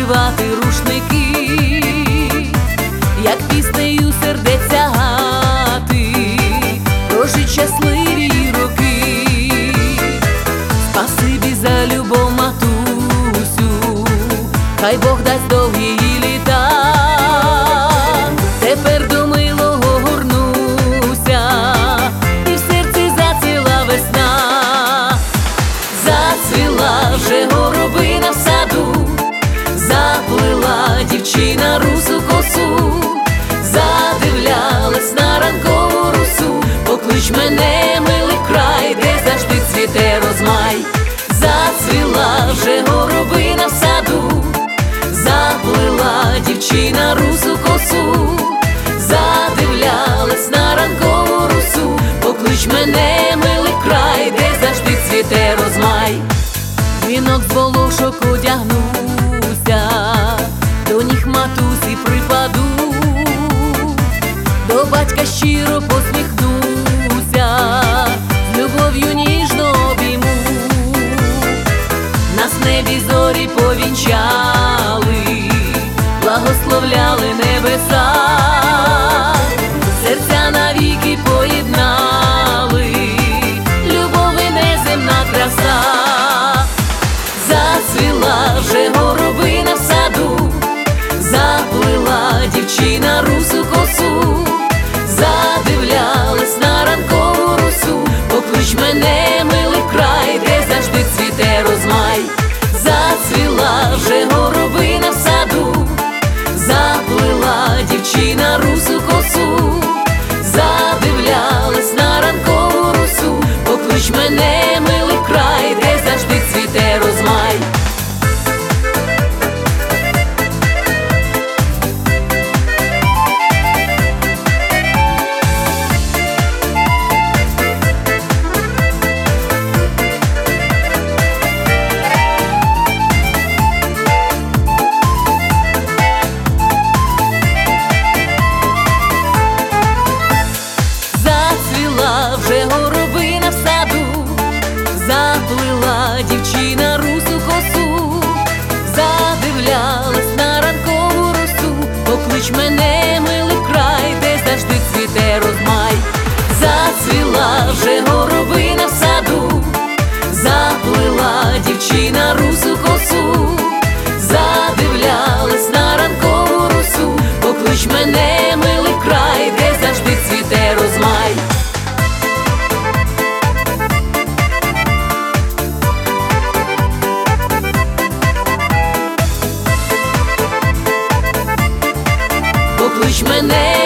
співати рушники, як піснею сердеться гати, прожить щасливі роки. Спасибі за любов, матусю, хай Бог дасть довгі літа. Тепер до милого горнуся, і в серці зацвіла весна. Зацвіла вже горобина в саду, заплила дівчина русу косу, задивлялась на ранкову росу. Поклич мене, милий край, де завжди цвіте розмай. Зацвіла вже горобина в саду, заплила дівчина русу косу, задивлялась на ранкову росу. Поклич мене, милий край, де завжди цвіте розмай. Вінок з волошок одягнуся, до ніг матусі припаду, до батька щиро посміхнуся, з любов'ю ніжно обійму. Нас в небі зорі повінчали, благословляли небеса, серця навіки поєднали, любов і неземна краса. Зацвіла вже горобина в саду, заплила дівчина русу косу, задивлялась на ранкову росу. Поклич мене, милий край, де завжди цвіте розмай. Зацвіла вже горобина в саду, заплила дівчина русу косу, задивлялась на ранкову росу. Поклич мене, милий край, де завжди цвіте розмай. Вже горобина в саду, заплила дівчина русу косу, задивлялась на ранкову росу. Поклич мене, милий край, де завжди цвіте розмай. Зацвіла вже горобина в саду, заплила дівчина русу косу, задивлялась на ранкову росу. Поклич мене, милий край, де завжди цвіте розмай. Поклич мене,